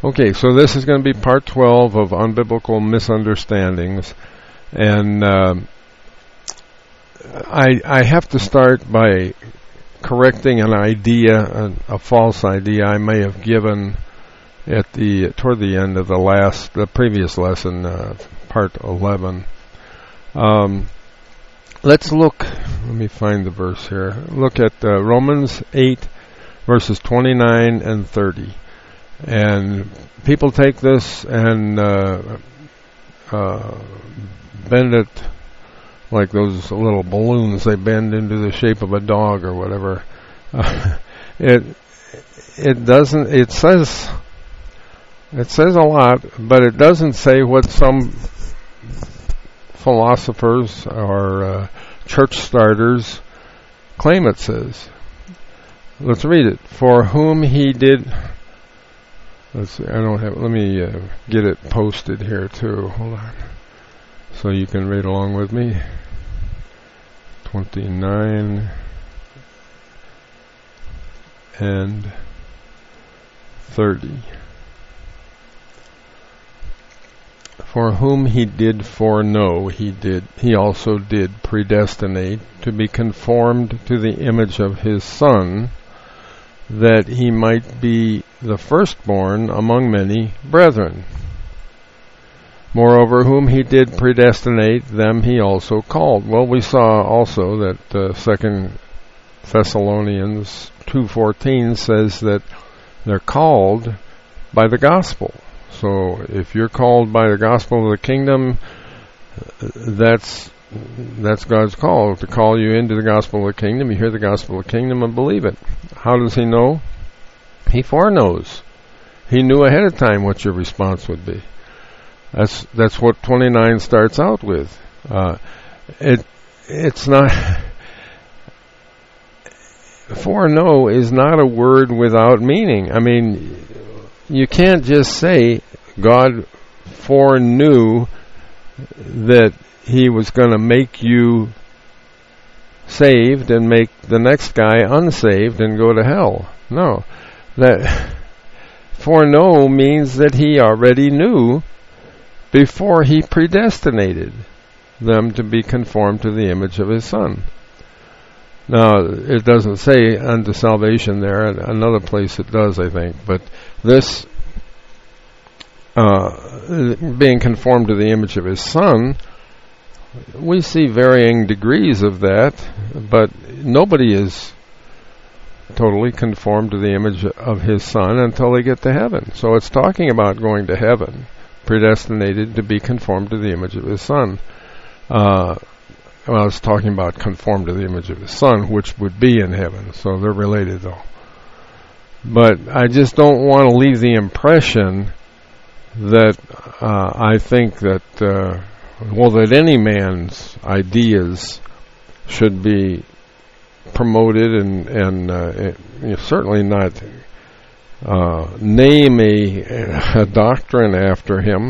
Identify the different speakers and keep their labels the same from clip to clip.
Speaker 1: Okay, so this is going to be part 12 of Unbiblical Misunderstandings. And I have to start by correcting an idea, a false idea I may have given toward the end of the previous lesson, part 11. Let's look, let me find the verse here. Look at Romans 8, verses 29 and 30. And people take this and bend it like those little balloons they bend into the shape of a dog or whatever. It doesn't. It says a lot, but it doesn't say what some philosophers or church starters claim it says. Let's read it. For whom he did. Let's see, let me get it posted here too. Hold on. So you can read along with me. 29 and 30. For whom he did foreknow, he also did predestinate to be conformed to the image of his Son, that he might be the firstborn among many brethren. Moreover, whom he did predestinate, them he also called. Well, we saw also that 2 Thessalonians 2:14 says that they're called by the gospel. So if you're called by the gospel of the kingdom, that's God's call, to call you into the gospel of the kingdom. You hear the gospel of the kingdom and believe it. How does he know? He foreknows. He knew ahead of time what your response would be. That's what 29 starts out with. It's not. Foreknow is not a word without meaning. I mean, you can't just say God foreknew that he was going to make you saved and make the next guy unsaved and go to hell. No. That foreknow means that he already knew before he predestinated them to be conformed to the image of his Son. Now, it doesn't say unto salvation there. Another place it does, I think. But this being conformed to the image of his Son, we see varying degrees of that, but nobody is totally conformed to the image of his Son until they get to heaven. So it's talking about going to heaven, predestinated to be conformed to the image of his Son. It's talking about conformed to the image of his Son, which would be in heaven. So they're related, though. But I just don't want to leave the impression that I think that that any man's ideas should be promoted and certainly not name a doctrine after him,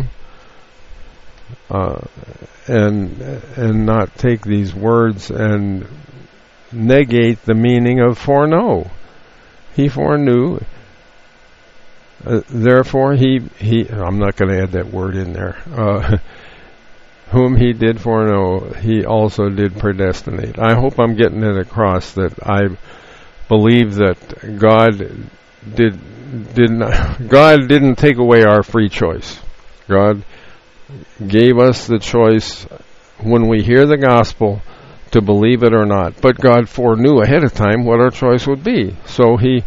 Speaker 1: and not take these words and negate the meaning of foreknow. He foreknew. Therefore, he I'm not going to add that word in there. Whom he did foreknow, he also did predestinate. I hope I'm getting it across that I believe that God didn't take away our free choice. God gave us the choice when we hear the gospel to believe it or not. But God foreknew ahead of time what our choice would be. So he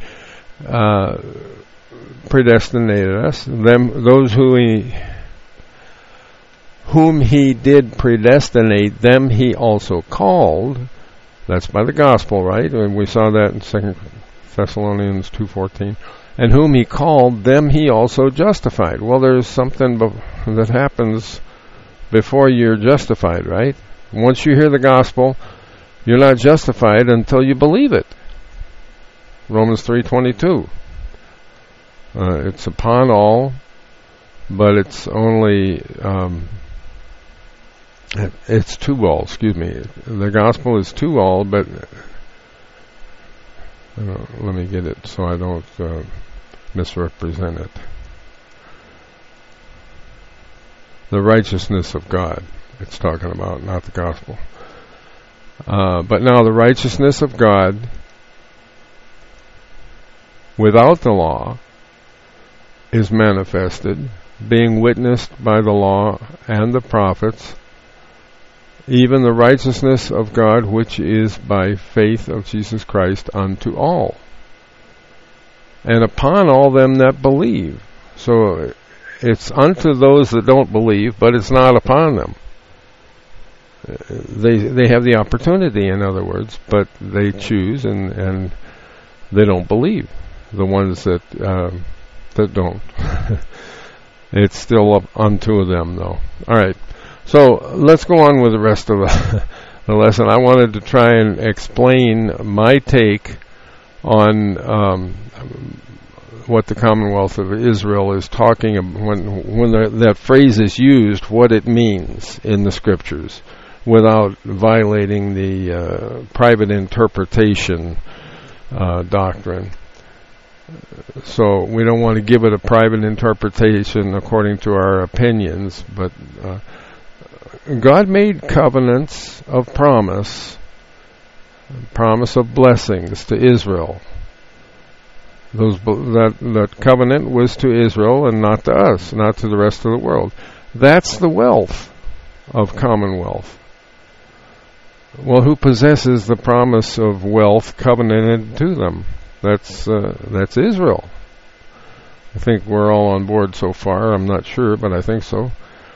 Speaker 1: predestinated us. Those whom he did predestinate, them he also called. That's by the gospel, right? And we saw that in 2 Thessalonians 2:14. And whom he called, them he also justified. Well, there's something that happens before you're justified, right? Once you hear the gospel, you're not justified until you believe it. Romans 3:22. It's upon all, but it's only it's to all. Excuse me. The gospel is to all, but let me get it so I don't misrepresent it. The righteousness of God it's talking about, not the gospel. But now the righteousness of God without the law is manifested, being witnessed by the law and the prophets, even the righteousness of God which is by faith of Jesus Christ unto all, and upon all them that believe. So it's unto those that don't believe, but it's not upon them. They have the opportunity, in other words, but they choose and they don't believe. The ones that don't. It's still up unto them, though. All right. So let's go on with the rest of the lesson. I wanted to try and explain my take on what the Commonwealth of Israel is talking about when that phrase is used, what it means in the Scriptures, without violating the private interpretation doctrine. So we don't want to give it a private interpretation according to our opinions, but God made covenants of promise of blessings to Israel. That covenant was to Israel and not to us, not to the rest of the world. That's the wealth of commonwealth. Well, who possesses the promise of wealth covenanted to them? That's Israel. I think we're all on board so far. I'm not sure, but I think so.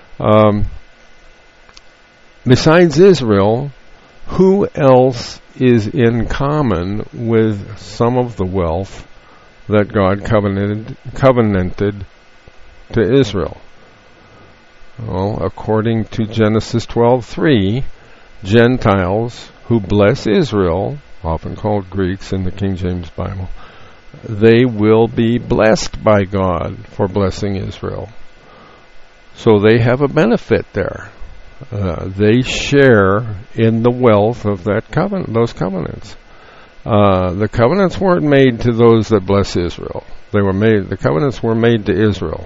Speaker 1: Besides Israel, who else is in common with some of the wealth that God covenanted to Israel? Well, according to Genesis 12:3, Gentiles who bless Israel, often called Greeks in the King James Bible, they will be blessed by God for blessing Israel. So they have a benefit there. They share in the wealth of that those covenants. The covenants weren't made to those that bless Israel. The covenants were made to Israel.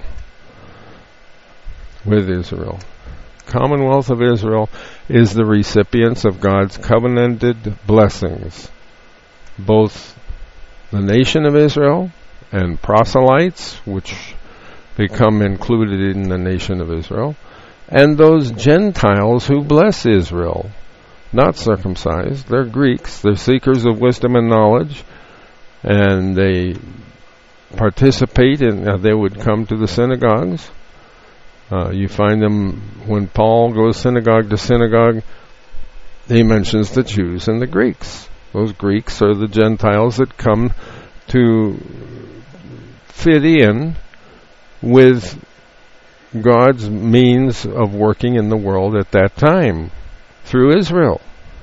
Speaker 1: With Israel. Commonwealth of Israel is the recipients of God's covenanted blessings. Both the nation of Israel and proselytes, which become included in the nation of Israel, and those Gentiles who bless Israel, not circumcised. They're Greeks. They're seekers of wisdom and knowledge, and they participate in. They would come to the synagogues. You find them when Paul goes synagogue to synagogue. He mentions the Jews and the Greeks. Those Greeks are the Gentiles that come to fit in with God's means of working in the world at that time through Israel.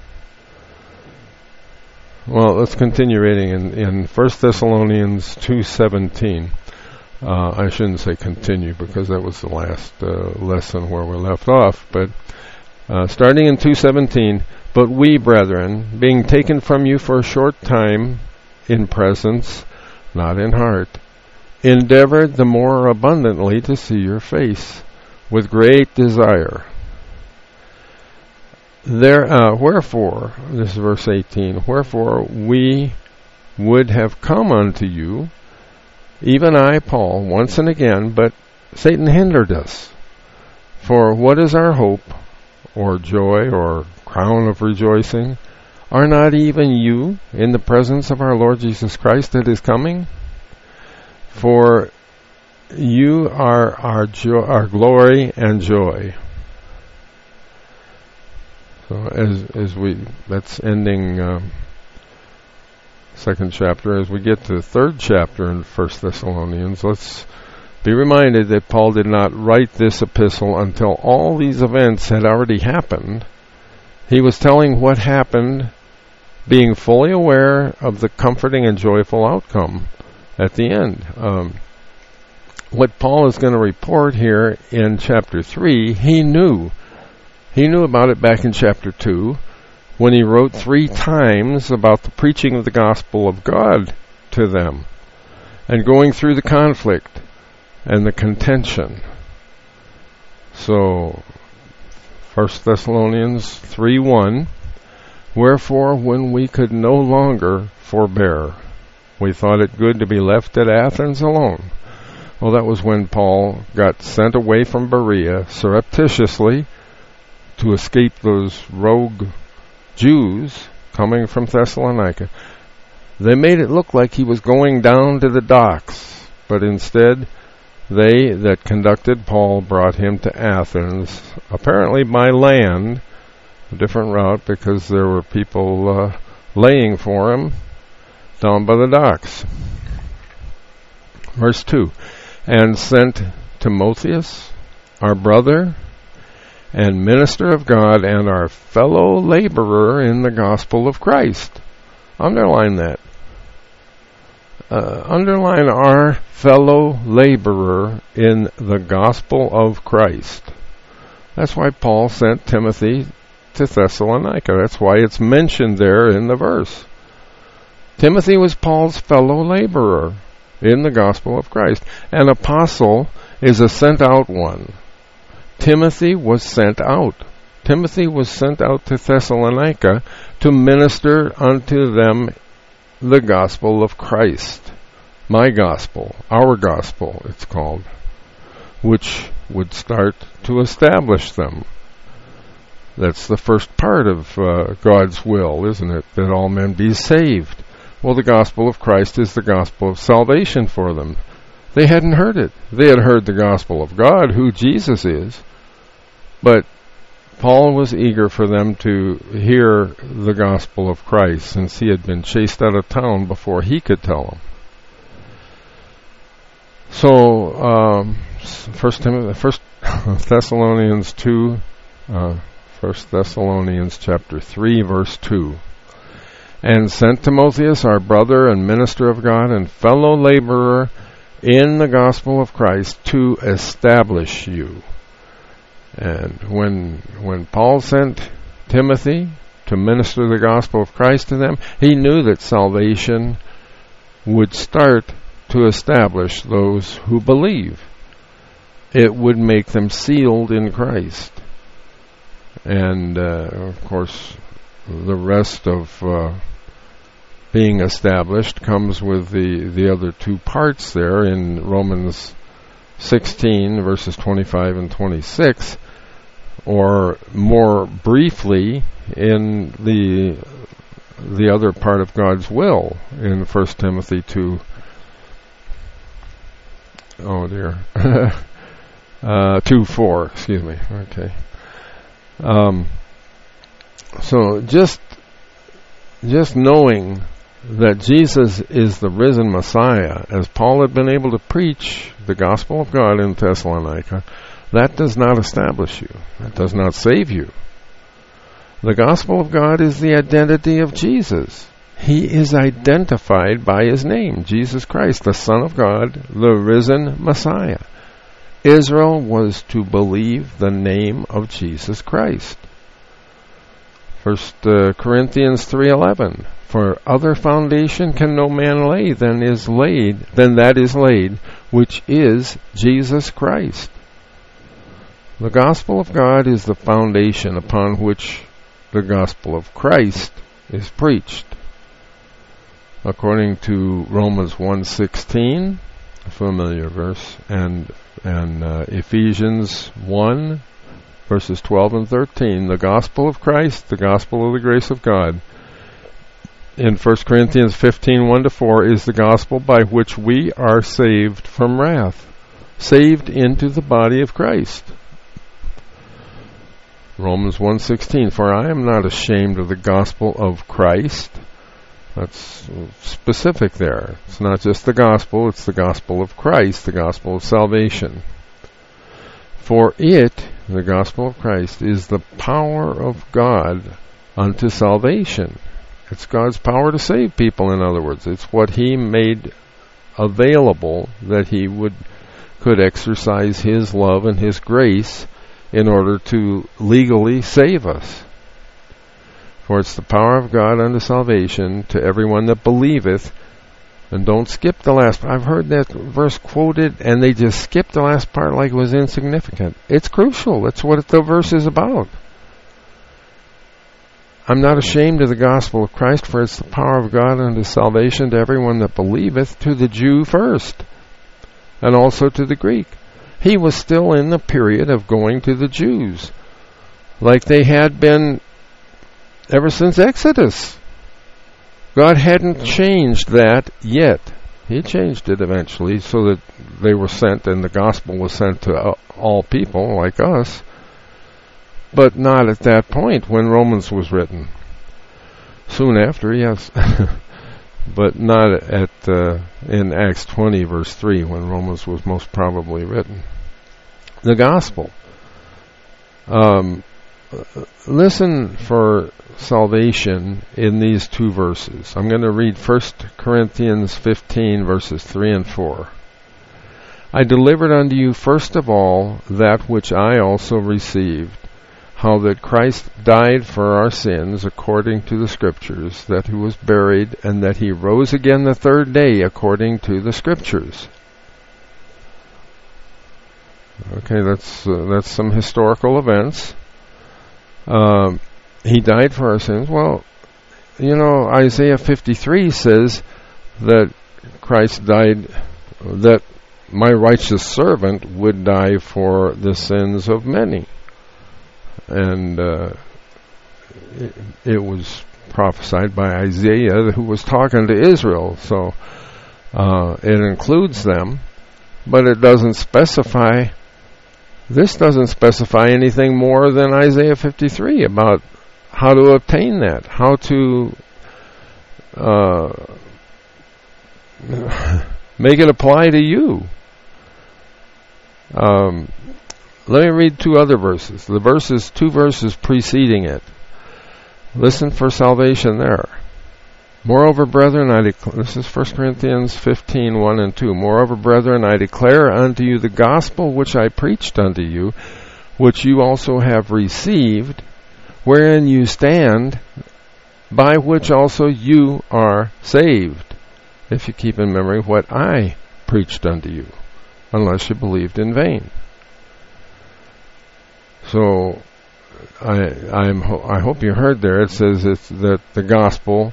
Speaker 1: Well, let's continue reading in 1 Thessalonians 2:17. I shouldn't say continue because that was the last lesson where we left off, but starting in 2:17, but we, brethren, being taken from you for a short time in presence, not in heart, endeavored the more abundantly to see your face with great desire. Wherefore, this is verse 18, wherefore we would have come unto you, even I, Paul, once and again, but Satan hindered us. For what is our hope, or joy, or crown of rejoicing? Are not even you in the presence of our Lord Jesus Christ that is coming? For you are our glory and joy. So that's ending second chapter. As we get to the third chapter in 1 Thessalonians, let's be reminded that Paul did not write this epistle until all these events had already happened. He was telling what happened, being fully aware of the comforting and joyful outcome at the end. What Paul is going to report here in chapter 3, he knew. He knew about it back in chapter 2 when he wrote 3 times about the preaching of the gospel of God to them and going through the conflict and the contention. So, 1 Thessalonians 3:1, wherefore when we could no longer forbear, we thought it good to be left at Athens alone. Well, that was when Paul got sent away from Berea surreptitiously to escape those rogue Jews coming from Thessalonica. They made it look like he was going down to the docks, but instead they that conducted Paul brought him to Athens, apparently by land, a different route because there were people laying for him down by the docks. Verse 2, and sent Timotheus, our brother and minister of God and our fellow laborer in the gospel of Christ. Underline that. Underline our fellow laborer in the gospel of Christ. That's why Paul sent Timothy to Thessalonica. That's why it's mentioned there in the verse. Timothy was Paul's fellow laborer in the gospel of Christ. An apostle is a sent out one. Timothy was sent out. Timothy was sent out to Thessalonica to minister unto them the gospel of Christ. My gospel, our gospel, it's called, which would start to establish them. That's the first part of God's will, isn't it? That all men be saved. Well, the gospel of Christ is the gospel of salvation for them. They hadn't heard it. They had heard the gospel of God, who Jesus is. But Paul was eager for them to hear the gospel of Christ, since he had been chased out of town before he could tell them. So, 1 Thessalonians 2, 1 Thessalonians chapter 3, verse 2. And sent Timotheus, our brother and minister of God and fellow laborer in the gospel of Christ, to establish you. And when Paul sent Timothy to minister the gospel of Christ to them, he knew that salvation would start to establish those who believe. It would make them sealed in Christ. And, of course, the rest of being established comes with the other two parts there in Romans 16, verses 25 and 26, or more briefly in the other part of God's will in 1 Timothy 2. Oh dear. 2:4, excuse me. Okay. So just knowing that Jesus is the risen Messiah, as Paul had been able to preach the gospel of God in Thessalonica, that does not establish you. That does not save you. The gospel of God is the identity of Jesus. He is identified by his name, Jesus Christ, the Son of God, the risen Messiah. Israel was to believe the name of Jesus Christ. 1 Corinthians 3:11. For other foundation can no man lay than that is laid, which is Jesus Christ. The gospel of God is the foundation upon which the gospel of Christ is preached. According to Romans 1:16, a familiar verse, and Ephesians 1, verses 12 and 13, the gospel of Christ, the gospel of the grace of God. In 1 Corinthians 15, 1-4, is the gospel by which we are saved from wrath, saved into the body of Christ. Romans 1:16, for I am not ashamed of the gospel of Christ. That's specific there. It's not just the gospel, it's the gospel of Christ, the gospel of salvation. For it, the gospel of Christ, is the power of God unto salvation. It's God's power to save people, in other words. It's what he made available that he could exercise his love and his grace in order to legally save us. For it's the power of God unto salvation to everyone that believeth, And don't skip the last part. I've heard that verse quoted, and they just skip the last part like it was insignificant. It's crucial. That's what the verse is about. I'm not ashamed of the gospel of Christ, for it's the power of God unto salvation to everyone that believeth, to the Jew first, and also to the Greek. He was still in the period of going to the Jews, like they had been ever since Exodus. God hadn't changed that yet. He changed it eventually so that they were sent and the gospel was sent to all people like us, but not at that point when Romans was written. Soon after, yes, but not in Acts 20 verse 3 when Romans was most probably written. The gospel. Listen for salvation in these two verses. I'm going to read 1 Corinthians 15 verses 3 and 4. I delivered unto you first of all that which I also received, how that Christ died for our sins according to the Scriptures, that he was buried, and that he rose again the third day according to the Scriptures. Okay, that's some historical events. He died for our sins. Well, Isaiah 53 says that Christ died, that my righteous servant would die for the sins of many. And it was prophesied by Isaiah, who was talking to Israel. So it includes them, but it doesn't specify. This doesn't specify anything more than Isaiah 53 about how to obtain that, how to make it apply to you. Let me read two other verses. Two verses preceding it. Listen for salvation there. Moreover, brethren, this is 1 Corinthians 15, 1 and 2. Moreover, brethren, I declare unto you the gospel which I preached unto you, which you also have received, wherein you stand, by which also you are saved, if you keep in memory what I preached unto you, unless you believed in vain. So, I hope you heard there, it says it's that the gospel,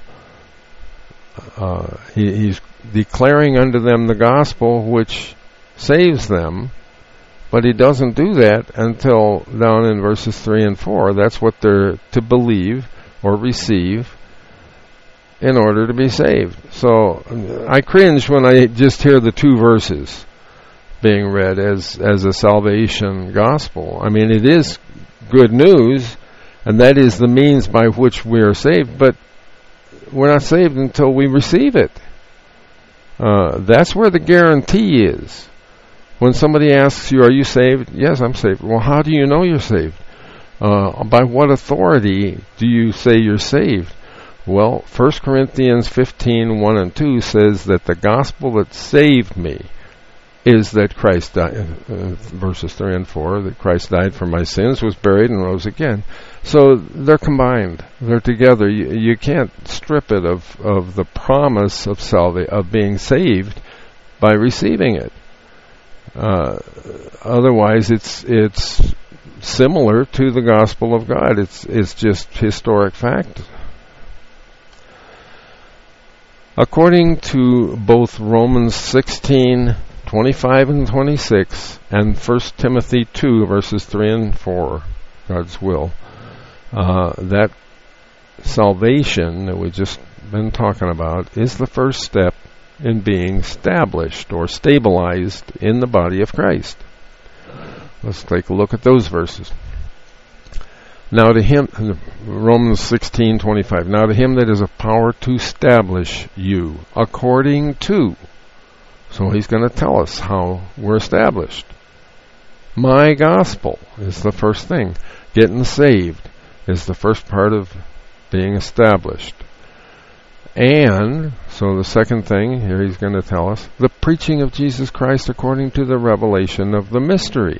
Speaker 1: he's declaring unto them the gospel which saves them, but he doesn't do that until down in verses 3 and 4. That's what they're to believe or receive in order to be saved. So I cringe when I just hear the two verses being read as a salvation gospel. I mean, it is good news, and that is the means by which we are saved, but we're not saved until we receive it. That's where the guarantee is. When somebody asks you, are you saved? Yes, I'm saved. Well, how do you know you're saved? By what authority do you say you're saved? Well, 1 Corinthians 15, 1 and 2 says that the gospel that saved me is that Christ died, verses 3 and 4, that Christ died for my sins, was buried, and rose again. So they're combined. They're together. You can't strip it of the promise of being saved by receiving it. Otherwise, it's similar to the gospel of God. It's just historic fact. According to both Romans 16, 25 and 26, and 1 Timothy 2, verses 3 and 4, God's will, that salvation that we've just been talking about is the first step in being established or stabilized in the body of Christ. Let's take a look at those verses. Now to him, Romans 16:25. Now to him that is of power to establish you according to. So he's going to tell us how we're established. My gospel is the first thing. Getting saved is the first part of being established. And, so the second thing, here he's going to tell us, the preaching of Jesus Christ according to the revelation of the mystery.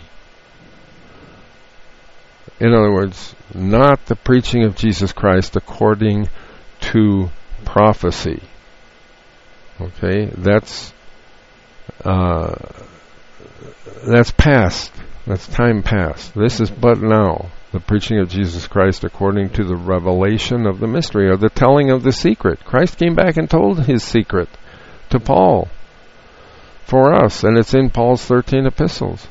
Speaker 1: In other words, not the preaching of Jesus Christ according to prophecy. Okay, that's past. That's time past. This is but now. The preaching of Jesus Christ according to the revelation of the mystery, or the telling of the secret. Christ came back and told his secret to Paul for us, and it's in Paul's 13 epistles.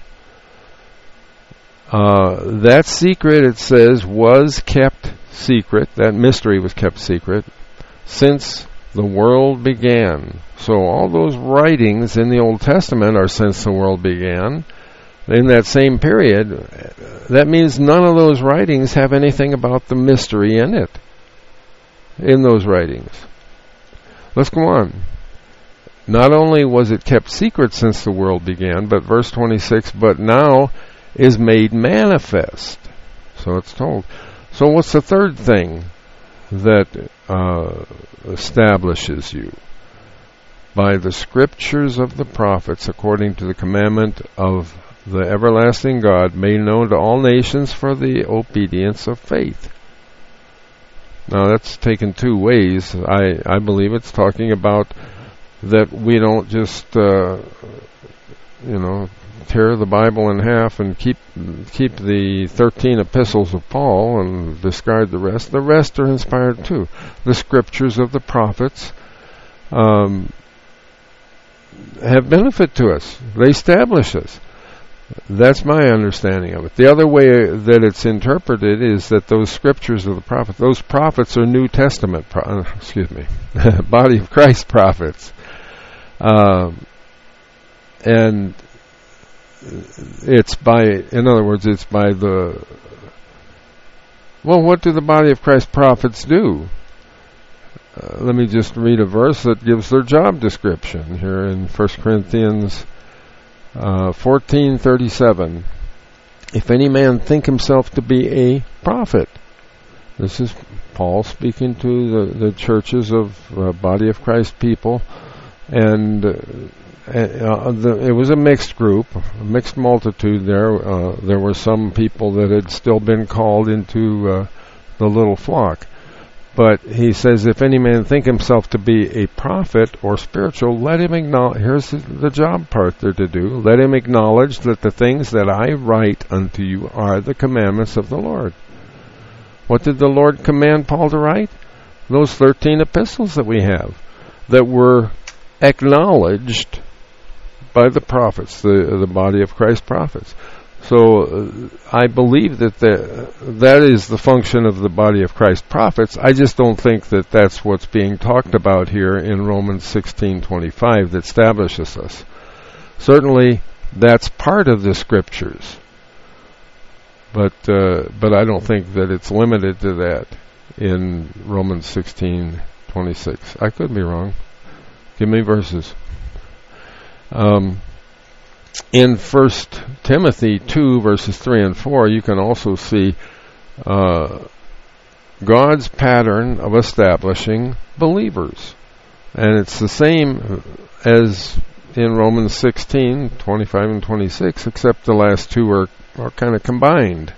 Speaker 1: That secret, it says, was kept secret. That mystery was kept secret since the world began. So all those writings in the Old Testament are since the world began. In that same period, that means none of those writings have anything about the mystery in it, in those writings. Let's go on. Not only was it kept secret since the world began, but verse 26, but now is made manifest. So it's told. So what's the third thing that establishes you? By the scriptures of the prophets, according to the commandment of the everlasting God, made known to all nations for the obedience of faith. Now that's taken two ways. I believe it's talking about that we don't just tear the Bible in half and keep the 13 epistles of Paul and discard the rest. The rest are inspired too. The scriptures of the prophets have benefit to us. They establish us. That's my understanding of it. The other way that it's interpreted is that those scriptures of the prophets, those prophets are New Testament, body of Christ prophets. And it's by, in other words, it's by the, well, what do the body of Christ prophets do? Let me just read a verse that gives their job description here in 1 Corinthians 14:37. If any man think himself to be a prophet, this is Paul speaking to the churches of body of Christ people, and it was a mixed group, a mixed multitude there. There were some people that had still been called into the little flock. But he says, if any man think himself to be a prophet or spiritual, let him acknowledge, here's the job part there to do, let him acknowledge that the things that I write unto you are the commandments of the Lord. What did the Lord command Paul to write? Those 13 epistles that we have, that were acknowledged by the prophets, the body of Christ prophets. So I believe that is the function of the body of Christ prophets. I just don't think that that's what's being talked about here in Romans 16:25 that establishes us. Certainly, that's part of the scriptures, but I don't think that it's limited to that in Romans 16:26. I could be wrong. Give me verses. In 1 Timothy 2, verses 3 and 4, you can also see God's pattern of establishing believers. And it's the same as in Romans 16:25 and 26, except the last two are kind of combined.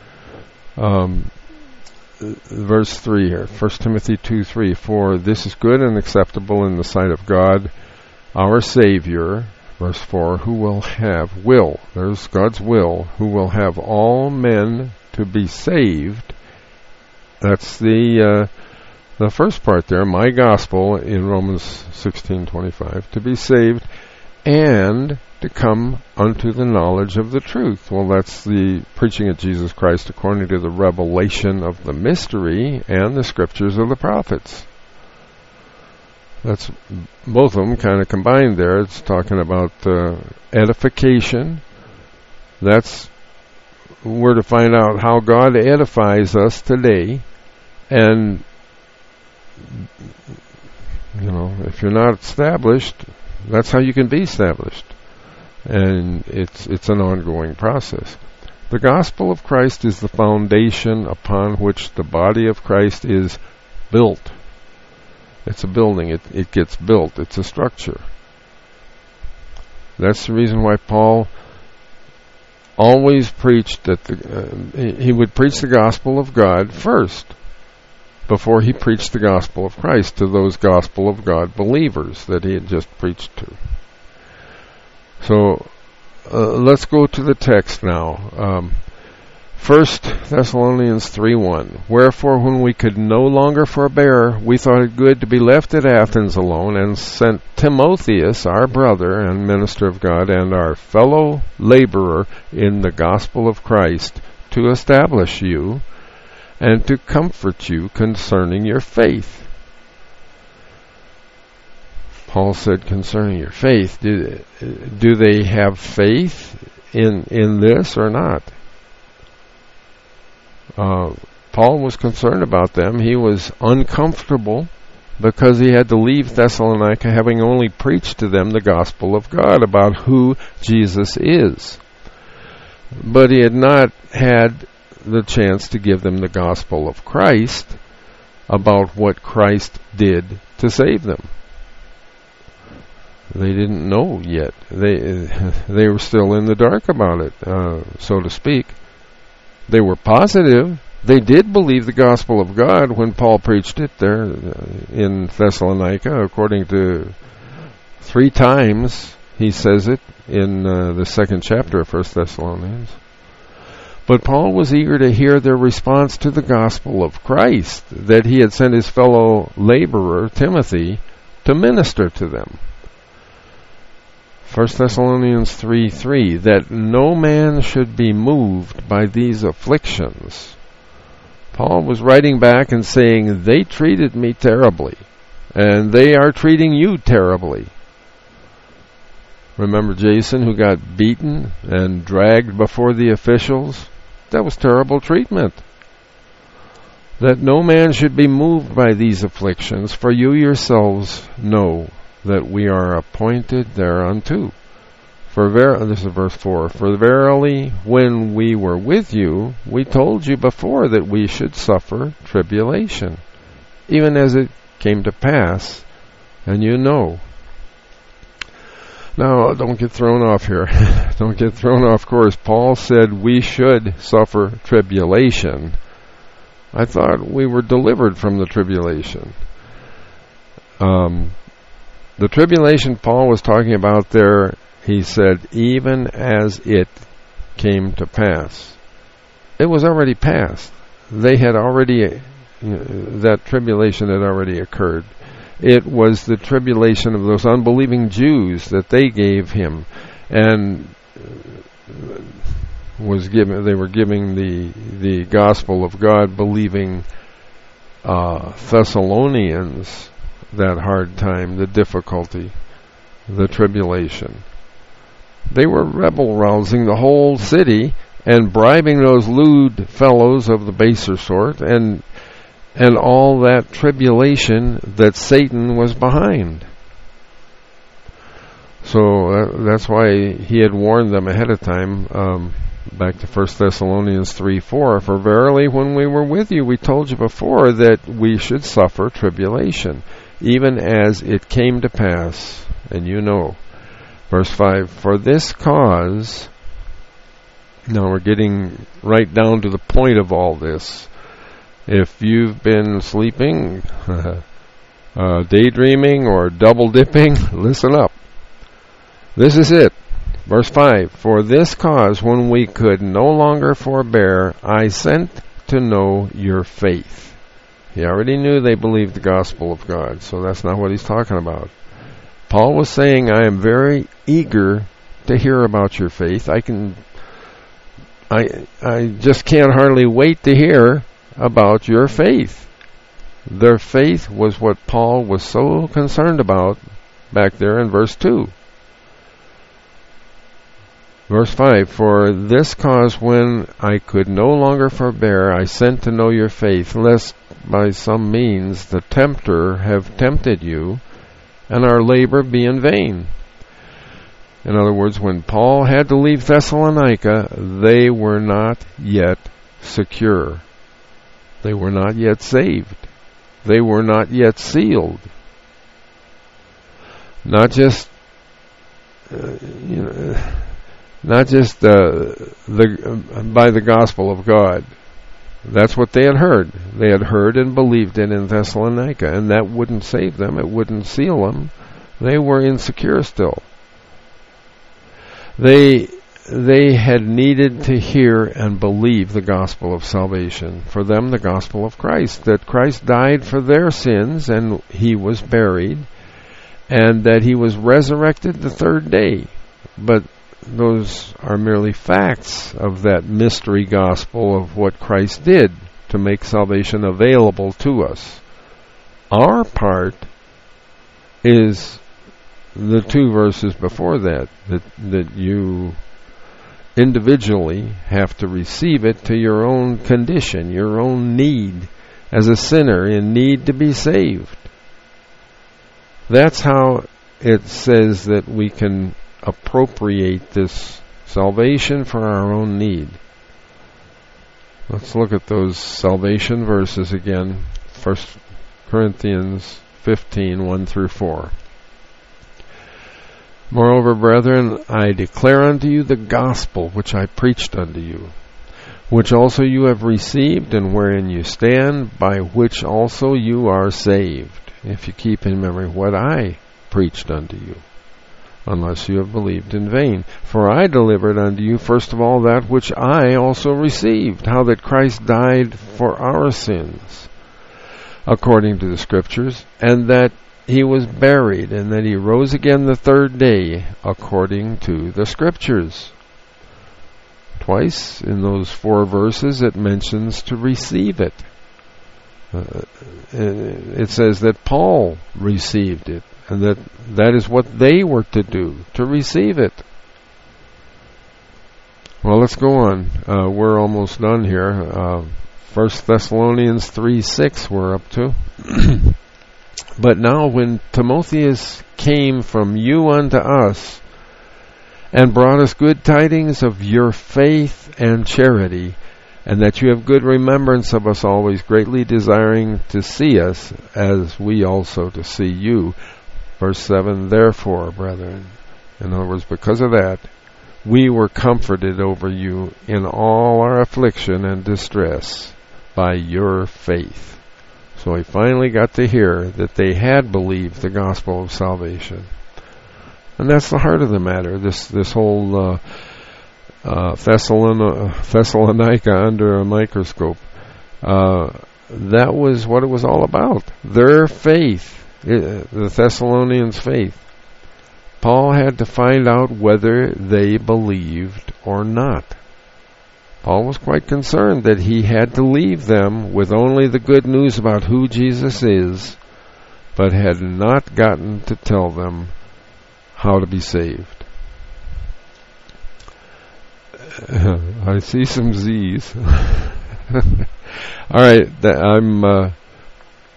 Speaker 1: Verse 3 here, 1 Timothy 2:3, for this is good and acceptable in the sight of God, our Savior. Verse 4, there's God's will, who will have all men to be saved. That's the first part there, my gospel in Romans 16:25, to be saved and to come unto the knowledge of the truth. Well, that's the preaching of Jesus Christ according to the revelation of the mystery and the scriptures of the prophets. That's both of them kind of combined there. It's talking about edification. We're to find out how God edifies us today. And, if you're not established, that's how you can be established. And it's an ongoing process. The gospel of Christ is the foundation upon which the body of Christ is built. It's a building. It gets built. It's a structure. That's the reason why Paul always preached that he would preach the gospel of God first. before he preached the gospel of Christ to those gospel of God believers that he had just preached to. So let's go to the text now. 1 Thessalonians 3:1. Wherefore, when we could no longer forbear, we thought it good to be left at Athens alone, and sent Timotheus, our brother and minister of God, and our fellow laborer in the gospel of Christ, to establish you and to comfort you concerning your faith. Paul said concerning your faith. Do they have faith in this or not? Paul was concerned about them. He was uncomfortable because he had to leave Thessalonica having only preached to them the gospel of God about who Jesus is. But he had not had the chance to give them the gospel of Christ about what Christ did to save them. They didn't know yet. They were still in the dark about it, so to speak. They were positive. They did believe the gospel of God when Paul preached it there in Thessalonica, according to 3 times he says it in the 2nd chapter of 1 Thessalonians. But Paul was eager to hear their response to the gospel of Christ, that he had sent his fellow laborer, Timothy, to minister to them. 1 Thessalonians 3:3, that no man should be moved by these afflictions. Paul was writing back and saying, they treated me terribly, and they are treating you terribly. Remember Jason, who got beaten and dragged before the officials? That was terrible treatment. That no man should be moved by these afflictions, for you yourselves know that we are appointed thereunto. This is verse 4. For verily, when we were with you, we told you before that we should suffer tribulation, even as it came to pass, and you know. Now, don't get thrown off here. Don't get thrown off course. Paul said we should suffer tribulation. I thought we were delivered from the tribulation. The tribulation Paul was talking about there, he said, even as it came to pass. It was already past. They had already, that tribulation had already occurred. It was the tribulation of those unbelieving Jews that they gave him, and they were giving the gospel of God, believing Thessalonians that hard time, the difficulty, the tribulation. They were rebel-rousing the whole city and bribing those lewd fellows of the baser sort, and all that tribulation that Satan was behind. So that's why he had warned them ahead of time, back to 1 Thessalonians 3:4, for verily when we were with you we told you before that we should suffer tribulation, even as it came to pass, and you know. Verse 5, for this cause, now we're getting right down to the point of all this. If you've been sleeping, daydreaming, or double dipping, listen up. This is it. Verse 5, for this cause, when we could no longer forbear, I sent to know your faith. He already knew they believed the gospel of God, so that's not what he's talking about. Paul was saying, I am very eager to hear about your faith. I just can't hardly wait to hear about your faith. Their faith was what Paul was so concerned about back there in verse 2. Verse 5, for this cause when I could no longer forbear, I sent to know your faith, lest by some means the tempter have tempted you, and our labor be in vain. In other words, when Paul had to leave Thessalonica, they were not yet secure. They were not yet saved. They were not yet sealed. Not just, not just by the gospel of God. That's what they had heard. They had heard and believed it in Thessalonica, and that wouldn't save them. It wouldn't seal them. They were insecure still. They had needed to hear and believe the gospel of salvation. For them, the gospel of Christ, that Christ died for their sins and he was buried, and that he was resurrected the third day. But those are merely facts of that mystery gospel of what Christ did to make salvation available to us. Our part is the 2 verses before that you individually have to receive it to your own condition, your own need, as a sinner in need to be saved. That's how it says that we can appropriate this salvation for our own need. Let's look at those salvation verses again. 1 Corinthians 15, 1 through 4. Moreover, brethren, I declare unto you the gospel which I preached unto you, which also you have received, and wherein you stand, by which also you are saved, if you keep in memory what I preached unto you, unless you have believed in vain. For I delivered unto you first of all that which I also received, how that Christ died for our sins, according to the Scriptures, and that he was buried, and that he rose again the third day, according to the Scriptures. Twice in those 4 verses it mentions to receive it. It says that Paul received it, and that is what they were to do, to receive it. Well, let's go on. We're almost done here. 1 Thessalonians 3:6 we're up to. But now when Timotheus came from you unto us, and brought us good tidings of your faith and charity, and that you have good remembrance of us always, greatly desiring to see us, as we also to see you. Verse 7, therefore, brethren, in other words, because of that, we were comforted over you in all our affliction and distress by your faith. So he finally got to hear that they had believed the gospel of salvation. And that's the heart of the matter, this whole Thessalonica under a microscope. That was what it was all about. Their faith, the Thessalonians' faith. Paul had to find out whether they believed or not. Paul was quite concerned that he had to leave them with only the good news about who Jesus is, but had not gotten to tell them how to be saved. I see some Z's. All right,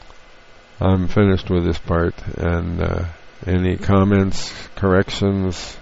Speaker 1: I'm finished with this part. And any comments, corrections?